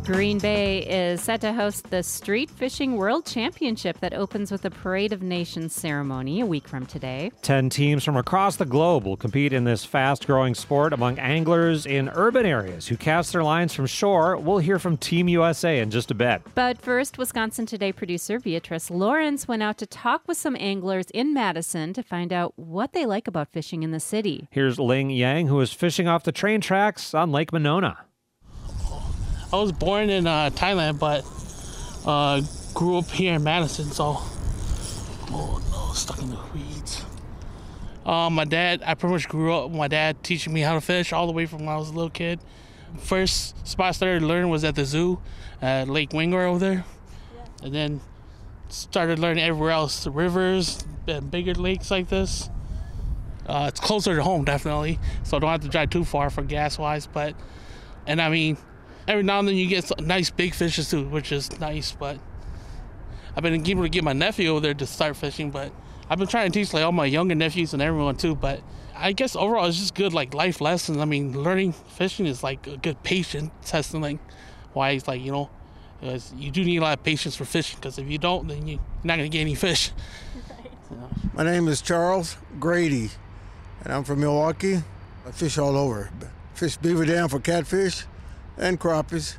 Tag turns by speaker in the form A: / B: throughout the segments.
A: Green Bay is set to host the Street Fishing World Championship that opens with a Parade of Nations ceremony a week from today.
B: 10 teams from across the globe will compete in this fast-growing sport among anglers in urban areas who cast their lines from shore. We'll hear from Team USA in just a bit.
A: But first, Wisconsin Today producer Beatrice Lawrence went out to talk with some anglers in Madison to find out what they like about fishing in the city.
B: Here's Ling Yang, who is fishing off the train tracks on Lake Monona.
C: I was born in Thailand, but grew up here in Madison, so... Oh, no, stuck in the weeds. I pretty much grew up with my dad teaching me how to fish all the way from when I was a little kid. First spot I started learning was at the zoo at Lake Wingor over there. Yeah. And then started learning everywhere else, the rivers, and bigger lakes like this. It's closer to home, definitely, so I don't have to drive too far for gas-wise, but... And I mean... Every now and then you get some nice big fishes too, which is nice, but I've been able to get my nephew over there to start fishing, but I've been trying to teach like all my younger nephews and everyone too, but I guess overall it's just good like life lessons. I mean, learning fishing is like a good patience testing, like why it's like, you do need a lot of patience for fishing, because if you don't, then you're not going to get any fish.
D: Right. My name is Charles Grady, and I'm from Milwaukee. I fish all over. Fish Beaver Dam for catfish and crappies.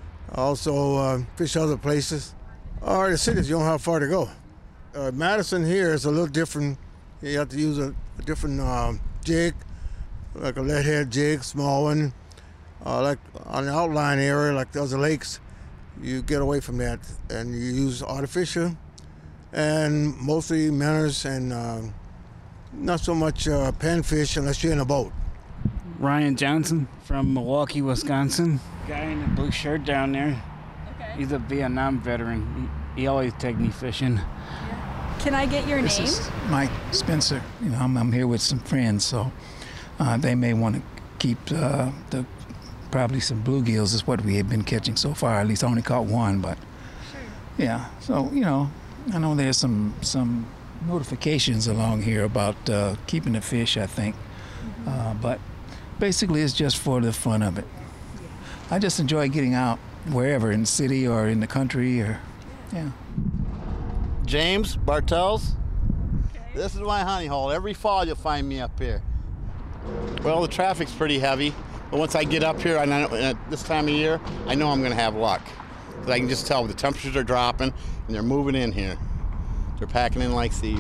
D: Also fish other places. The cities, you don't have far to go. Madison here is a little different. You have to use a different jig, like a leadhead jig, small one. Like on the outline area, like the other lakes, you get away from that and you use artificial and mostly minnows and not so much panfish unless you're in a boat.
E: Ryan Johnson from Milwaukee, Wisconsin. Guy in the blue shirt down there. Okay. He's a Vietnam veteran. He always take me fishing.
F: Yeah. Can I get your
G: This
F: name?
G: is Mike Spencer. I'm here with some friends, so they may want to keep probably some bluegills is what we have been catching so far. At least I only caught one, but
F: sure.
G: Yeah. So I know there's some notifications along here about keeping the fish, I think, but. Basically, it's just for the fun of it. Yeah. I just enjoy getting out wherever, in the city or in the country, or, yeah.
H: James Bartels. Okay. This is my honey hole. Every fall you'll find me up here. Well, the traffic's pretty heavy, but once I get up here, at this time of year, I know I'm going to have luck. Because I can just tell the temperatures are dropping, and they're moving in here. They're packing in like thieves.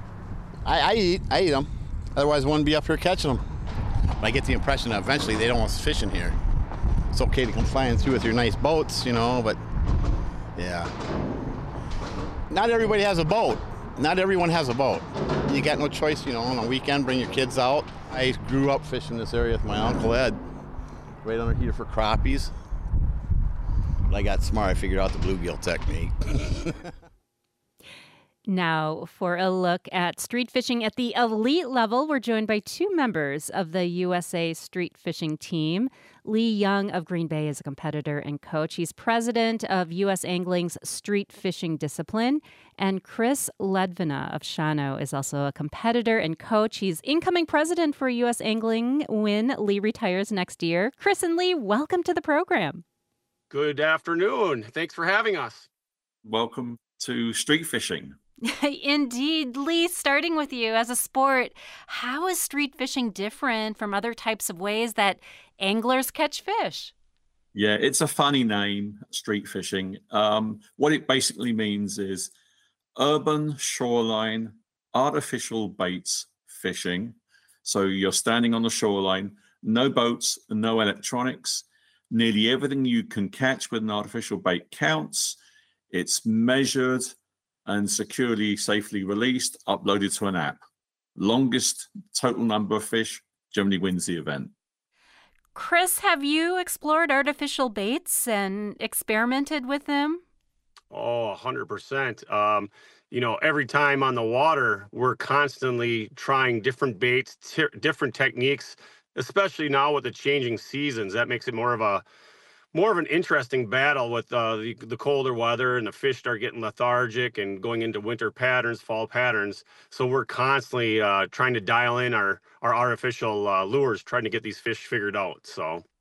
H: I eat them. Otherwise, I wouldn't be up here catching them. I get the impression that eventually they don't want us fishing here. It's okay to come flying through with your nice boats, but yeah. Not everybody has a boat. Not everyone has a boat. You got no choice, on a weekend, bring your kids out. I grew up fishing this area with my Uncle Ed, right under here for crappies. But I got smart, I figured out the bluegill technique.
A: Now, for a look at street fishing at the elite level, we're joined by two members of the USA street fishing team. Lee Young of Green Bay is a competitor and coach. He's president of U.S. Angling's street fishing discipline. And Chris Ledvina of Shawano is also a competitor and coach. He's incoming president for U.S. Angling when Lee retires next year. Chris and Lee, welcome to the program.
I: Good afternoon. Thanks for having us.
J: Welcome to street fishing.
A: Indeed. Lee, starting with you as a sport, how is street fishing different from other types of ways that anglers catch fish?
J: Yeah, it's a funny name, street fishing. What it basically means is urban shoreline, artificial baits fishing. So you're standing on the shoreline, no boats, no electronics. Nearly everything you can catch with an artificial bait counts. It's measured and securely, safely released, uploaded to an app. Longest total number of fish generally wins the event.
A: Chris, have you explored artificial baits and experimented with them?
I: Oh, 100%. Every time on the water, we're constantly trying different baits, different techniques, especially now with the changing seasons. That makes it more of an interesting battle with the colder weather, and the fish start getting lethargic and going into winter patterns, fall patterns. So we're constantly trying to dial in our artificial lures, trying to get these fish figured out. So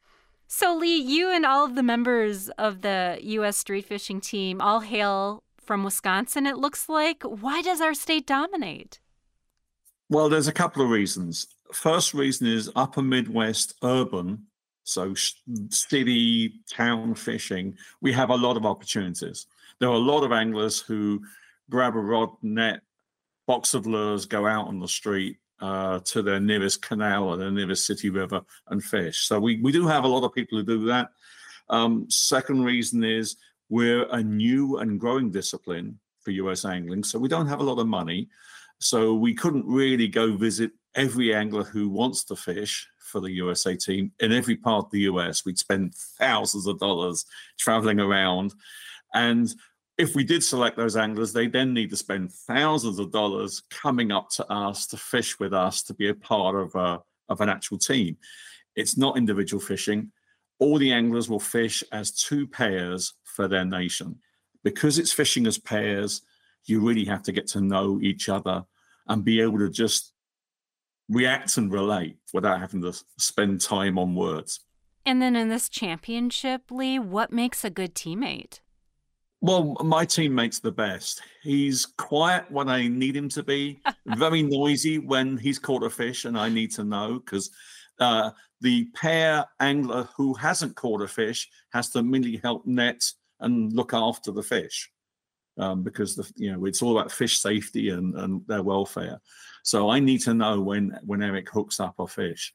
A: So, Lee, you and all of the members of the U.S. street fishing team all hail from Wisconsin, it looks like. Why does our state dominate?
J: Well, there's a couple of reasons. First reason is upper Midwest urban, so city, town fishing, we have a lot of opportunities. There are a lot of anglers who grab a rod, net, box of lures, go out on the street to their nearest canal or their nearest city river and fish. So we do have a lot of people who do that. Second reason is we're a new and growing discipline for US angling, so we don't have a lot of money. So we couldn't really go visit every angler who wants to fish for the USA team in every part of the US. We'd spend thousands of dollars traveling around. And if we did select those anglers, they then need to spend thousands of dollars coming up to us to fish with us, to be a part of an actual team. It's not individual fishing. All the anglers will fish as two pairs for their nation. Because it's fishing as pairs, you really have to get to know each other and be able to just react and relate without having to spend time on words.
A: And then in this championship, Lee, what makes a good teammate?
J: Well, my teammate's the best. He's quiet when I need him to be, very noisy when he's caught a fish and I need to know, because the pair angler who hasn't caught a fish has to immediately help net and look after the fish. Because it's all about fish safety and their welfare. So I need to know when Eric hooks up a fish.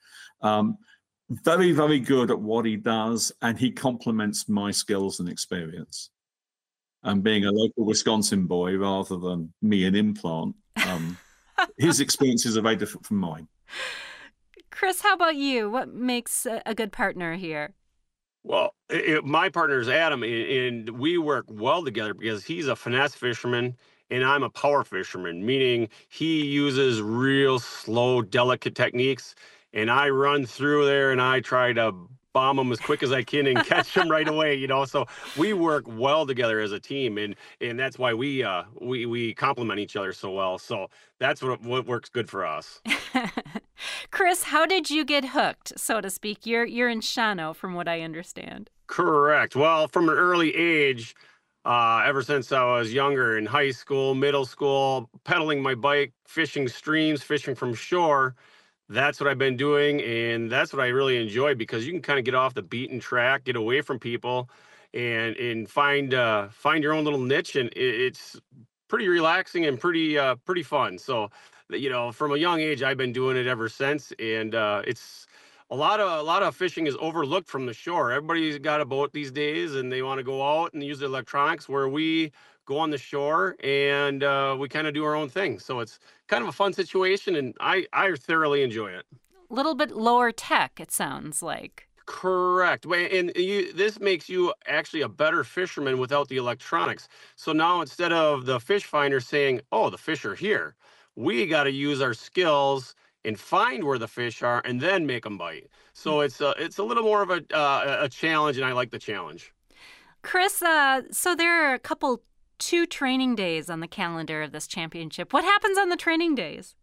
J: Very, very good at what he does, and he complements my skills and experience. And being a local Wisconsin boy rather than me an implant, his experiences are very different from mine.
A: Chris, how about you? What makes a good partner here?
I: Well, my partner is Adam, and we work well together because he's a finesse fisherman and I'm a power fisherman, meaning he uses real slow, delicate techniques, and I run through there and I try to bomb them as quick as I can and catch them right away, So we work well together as a team, and that's why we complement each other so well. So that's what works good for us.
A: Chris, how did you get hooked, so to speak? You're in Shawano, from what I understand.
I: Correct. Well, from an early age, ever since I was younger, in high school, middle school, pedaling my bike, fishing streams, fishing from shore. That's what I've been doing, and that's what I really enjoy, because you can kind of get off the beaten track, get away from people, and find your own little niche, and it's pretty relaxing and pretty fun. So, from a young age, I've been doing it ever since, and it's a lot of fishing is overlooked from the shore. Everybody's got a boat these days, and they want to go out and use the electronics, where we go on the shore and we kind of do our own thing. So it's kind of a fun situation, and I thoroughly enjoy it.
A: A little bit lower tech, it sounds like.
I: Correct. And this makes you actually a better fisherman without the electronics. So now, instead of the fish finder saying, oh, the fish are here, we got to use our skills and find where the fish are and then make them bite. So it's a little more of a challenge, and I like the challenge.
A: Chris, so there are two training days on the calendar of this championship. What happens on the training days?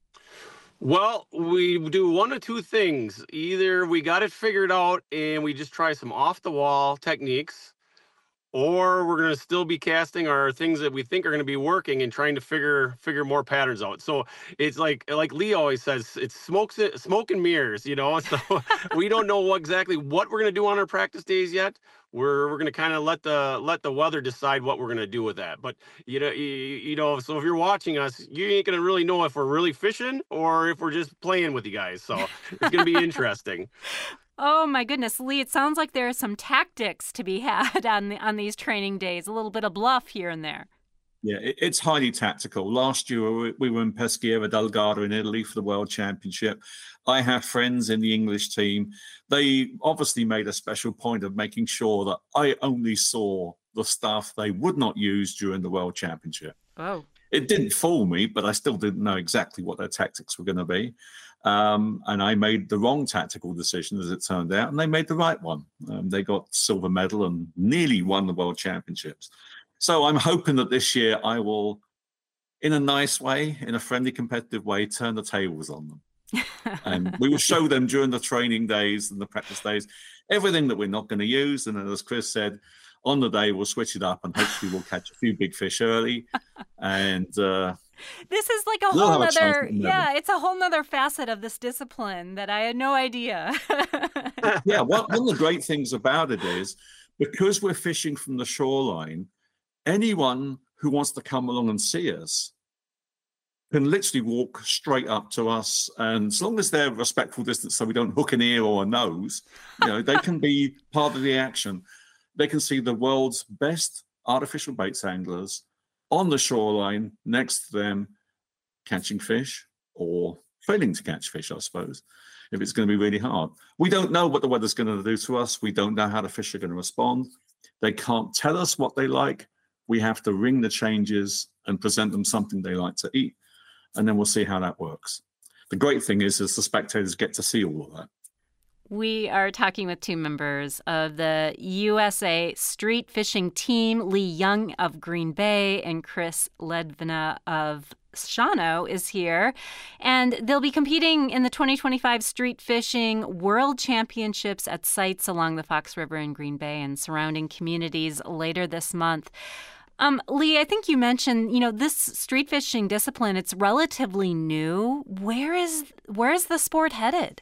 I: Well, we do one of two things. Either we got it figured out and we just try some off-the-wall techniques, or we're going to still be casting our things that we think are going to be working and trying to figure more patterns out. So it's like Lee always says, it's smoke and mirrors, So we don't know exactly what we're going to do on our practice days yet. We're going to kind of let the weather decide what we're going to do with that. But so if you're watching us, you ain't going to really know if we're really fishing or if we're just playing with you guys. So it's going to be interesting.
A: Oh my goodness, Lee, it sounds like there are some tactics to be had on these training days, a little bit of bluff here and there.
J: Yeah, it's highly tactical. Last year, we were in Peschiera del Garda in Italy for the World Championship. I have friends in the English team. They obviously made a special point of making sure that I only saw the stuff they would not use during the World Championship.
A: Oh.
J: It didn't fool me, but I still didn't know exactly what their tactics were going to be. And I made the wrong tactical decision, as it turned out, and they made the right one. They got silver medal and nearly won the World Championships. So I'm hoping that this year I will, in a nice way, in a friendly, competitive way, turn the tables on them. And we will show them during the training days and the practice days, everything that we're not going to use. And then, as Chris said, on the day, we'll switch it up and hopefully we'll catch a few big fish early. And
A: this is like a whole other, it's a whole nother facet of this discipline that I had no idea.
J: Yeah, one of the great things about it is because we're fishing from the shoreline, anyone who wants to come along and see us can literally walk straight up to us, and as long as they're respectful distance, so we don't hook an ear or a nose, they can be part of the action. They can see the world's best artificial baits anglers on the shoreline next to them, catching fish or failing to catch fish, I suppose, if it's going to be really hard. We don't know what the weather's going to do to us. We don't know how the fish are going to respond. They can't tell us what they like. We have to ring the changes and present them something they like to eat, and then we'll see how that works. The great thing is the spectators get to see all of that.
A: We are talking with two members of the USA Street Fishing Team. Lee Young of Green Bay and Chris Ledvina of Shawano is here. And they'll be competing in the 2025 Street Fishing World Championships at sites along the Fox River in Green Bay and surrounding communities later this month. Lee, I think you mentioned, this street fishing discipline, it's relatively new. Where is the sport headed?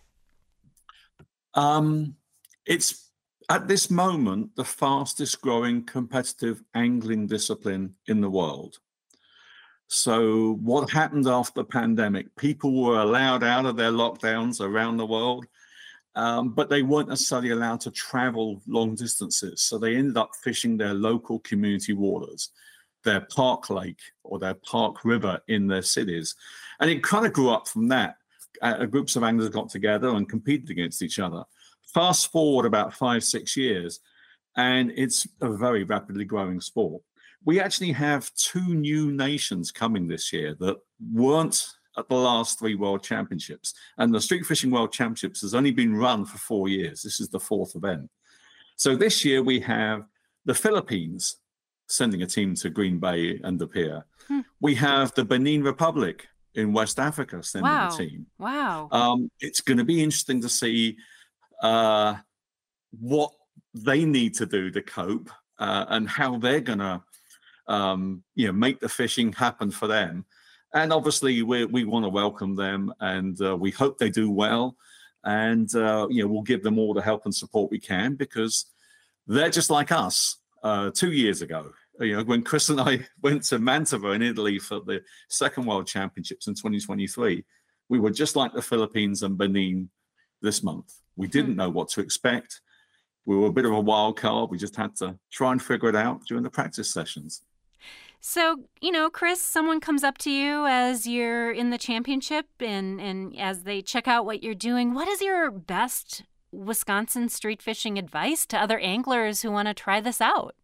J: It's at this moment the fastest growing competitive angling discipline in the world. So what happened after the pandemic? People were allowed out of their lockdowns around the world, but they weren't necessarily allowed to travel long distances. So they ended up fishing their local community waters, their park lake or their park river in their cities. And it kind of grew up from that. Groups of anglers got together and competed against each other. Fast forward about 5-6 years, and it's a very rapidly growing sport. We actually have 2 new nations coming this year that weren't at the last 3 World Championships. And the Street Fishing World Championships has only been run for 4 years. This is the 4th event. So this year we have the Philippines sending a team to Green Bay and the pier. We have the Benin Republic in West Africa sending a team.
A: Wow.
J: It's going to be interesting to see what they need to do to cope and how they're going to make the fishing happen for them. And obviously we want to welcome them, and we hope they do well. And we'll give them all the help and support we can, because they're just like us. 2 years ago, when Chris and I went to Mantova in Italy for the second World Championships in 2023, we were just like the Philippines and Benin this month. We didn't know what to expect. We were a bit of a wild card. We just had to try and figure it out during the practice sessions.
A: So, Chris, someone comes up to you as you're in the championship and as they check out what you're doing. What is your best Wisconsin street fishing advice to other anglers who want to try this out?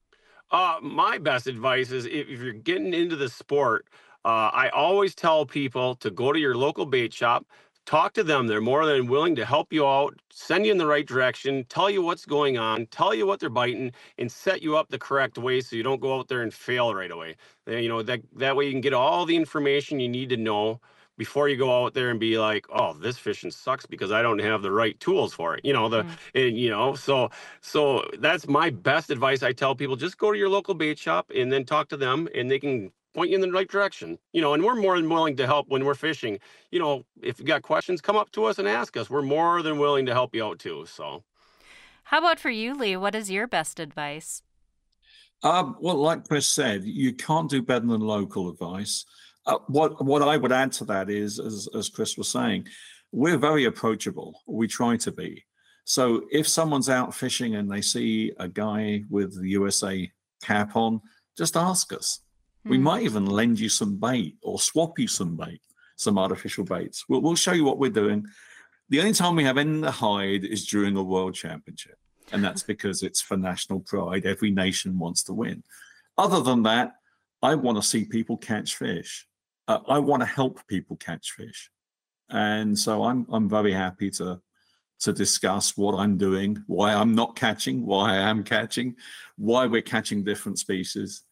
I: My best advice is if you're getting into the sport, I always tell people to go to your local bait shop, talk to them. They're more than willing to help you out, send you in the right direction, tell you what's going on, tell you what they're biting, and set you up the correct way so you don't go out there and fail right away. That way you can get all the information you need to know before you go out there and be like, oh, this fishing sucks because I don't have the right tools for it. So that's my best advice. I tell people, just go to your local bait shop and then talk to them, and they can point you in the right direction. And we're more than willing to help when we're fishing. If you got questions, come up to us and ask us. We're more than willing to help you out too. So
A: how about for you, Lee? What is your best advice?
J: Well, like Chris said, you can't do better than local advice. What I would add to that is, as Chris was saying, we're very approachable. We try to be. So if someone's out fishing and they see a guy with the USA cap on, just ask us. We might even lend you some bait or swap you some bait, some artificial baits. We'll show you what we're doing. The only time we have anything to hide is during a world championship. And that's because it's for national pride. Every nation wants to win. Other than that, I want to see people catch fish. I want to help people catch fish. And so I'm very happy to discuss what I'm doing, why I'm not catching, why I am catching, why we're catching different species.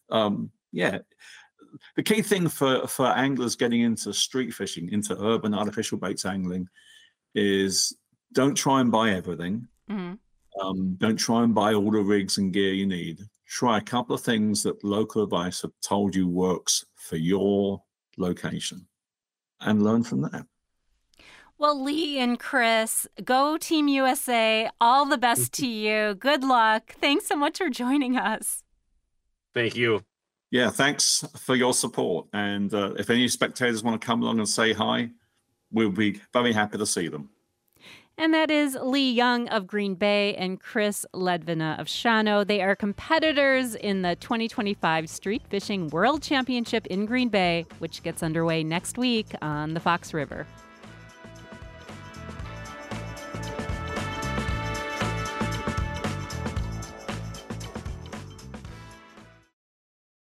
J: The key thing for anglers getting into street fishing, into urban artificial baits angling, is don't try and buy everything. Don't try and buy all the rigs and gear you need. Try a couple of things that local advice have told you works for your location and learn from that.
A: Well, Lee and Chris, go Team USA. All the best to you. Good luck. Thanks so much for joining us.
I: Thank you.
J: Yeah, thanks for your support. And if any spectators want to come along and say hi, we'll be very happy to see them.
A: And that is Lee Young of Green Bay and Chris Ledvina of Shawano. They are competitors in the 2025 Street Fishing World Championship in Green Bay, which gets underway next week on the Fox River.